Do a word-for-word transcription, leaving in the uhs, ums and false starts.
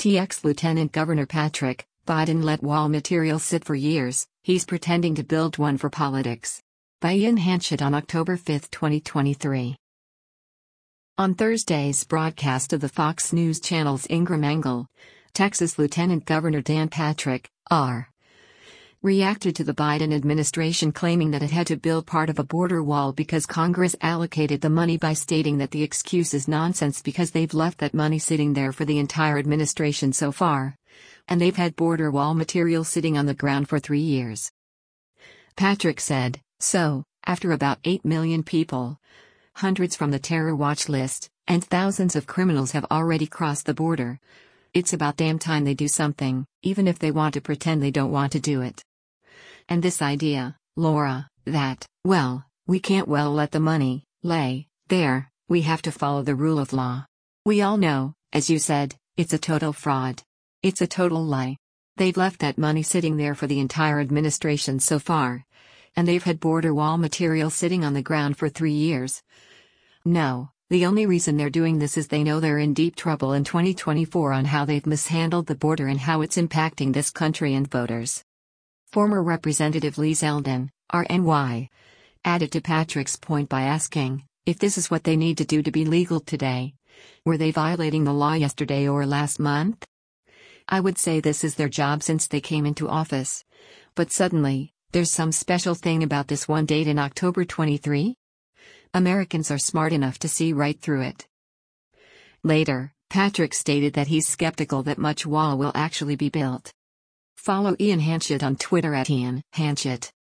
T X Lieutenant Governor Patrick Biden let wall material sit for years, he's pretending to build one for politics. By Ian Hanchett on October fifth, twenty twenty-three. On Thursday's broadcast of the Fox News Channel's Ingram Angle, Texas Lieutenant Governor Dan Patrick, R. reacted to the Biden administration claiming that it had to build part of a border wall because Congress allocated the money by stating that the excuse is nonsense because they've left that money sitting there for the entire administration so far. And they've had border wall material sitting on the ground for three years. Patrick said, so, after about eight million people, hundreds from the terror watch list, and thousands of criminals have already crossed the border, it's about damn time they do something, even if they want to pretend they don't want to do it. And this idea, Laura, that, well, we can't well let the money lay there, we have to follow the rule of law. We all know, as you said, it's a total fraud. It's a total lie. They've left that money sitting there for the entire administration so far. And they've had border wall material sitting on the ground for three years. No, the only reason they're doing this is they know they're in deep trouble in twenty twenty-four on how they've mishandled the border and how it's impacting this country and voters. Former Representative Lee Zeldin, R N Y, added to Patrick's point by asking, if this is what they need to do to be legal today, were they violating the law yesterday or last month? I would say this is their job since they came into office. But suddenly, there's some special thing about this one date in October twenty-three? Americans are smart enough to see right through it. Later, Patrick stated that he's skeptical that much wall will actually be built. Follow Ian Hanchett on Twitter at Ian Hanchett.